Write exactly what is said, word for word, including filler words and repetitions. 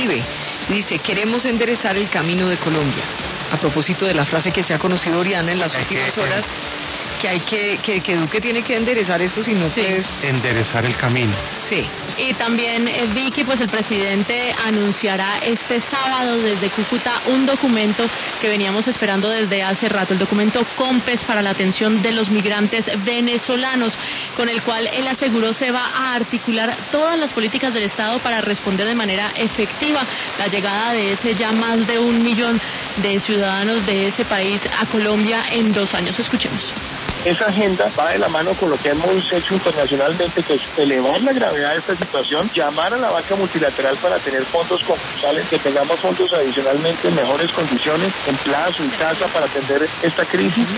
escribe, dice, queremos enderezar el camino de Colombia. A propósito de la frase que se ha conocido Oriana en las últimas horas, que hay que, que, que Duque tiene que enderezar esto, si no sí. pues... enderezar el camino. Sí. Y también, eh, Vicky, pues el presidente anunciará este sábado desde Cúcuta un documento que veníamos esperando desde hace rato, el documento COMPES para la atención de los migrantes venezolanos, con el cual él aseguró se va a articular todas las políticas del Estado para responder de manera efectiva la llegada de ese ya más de un millón de ciudadanos de ese país a Colombia en dos años. Escuchemos. Esa agenda va de la mano con lo que hemos hecho internacionalmente, que es elevar la gravedad de esta situación, llamar a la banca multilateral para tener fondos concursales, que tengamos fondos adicionalmente en mejores condiciones, en plazo y tasa para atender esta crisis.